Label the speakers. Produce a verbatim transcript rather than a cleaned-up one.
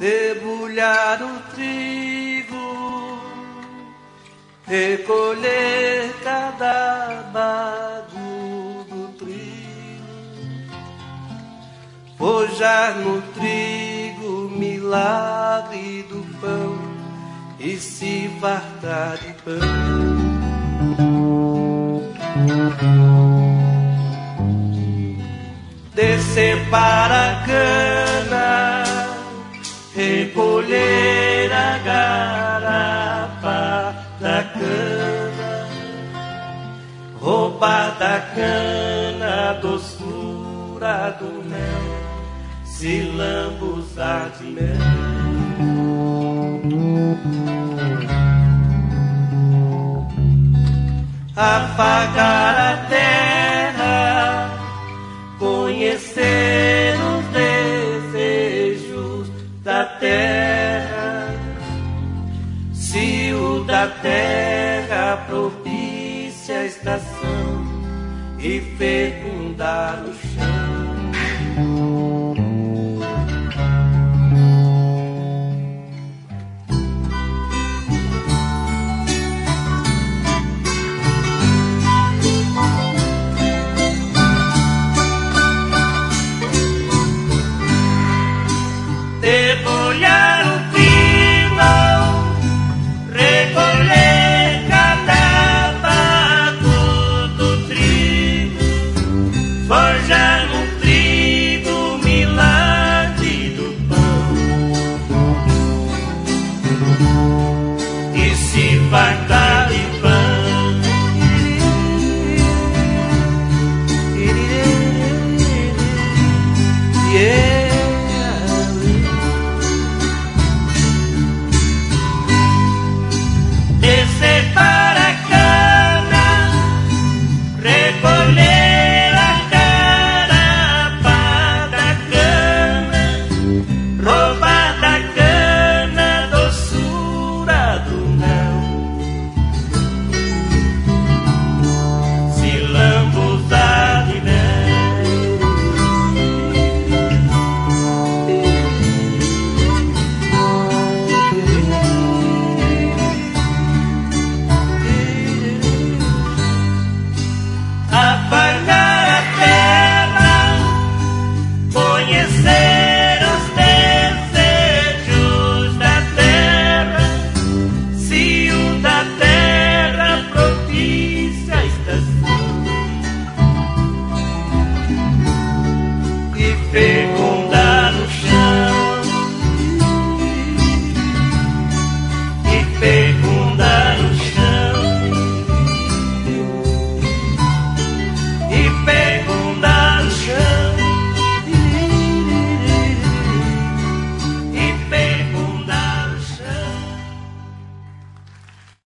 Speaker 1: debulhar o trigo, recolher cada bago do trigo, forjar no trigo o milagre do pão e se fartar de pão. Descer para a cana, recolher a garapa da cana, roubar da cana a doçura do mel, se lambuzar de mel. Afagar a terra, conhecer os desejos da terra, se o da terra propicia a estação e fecundar o chão. Depois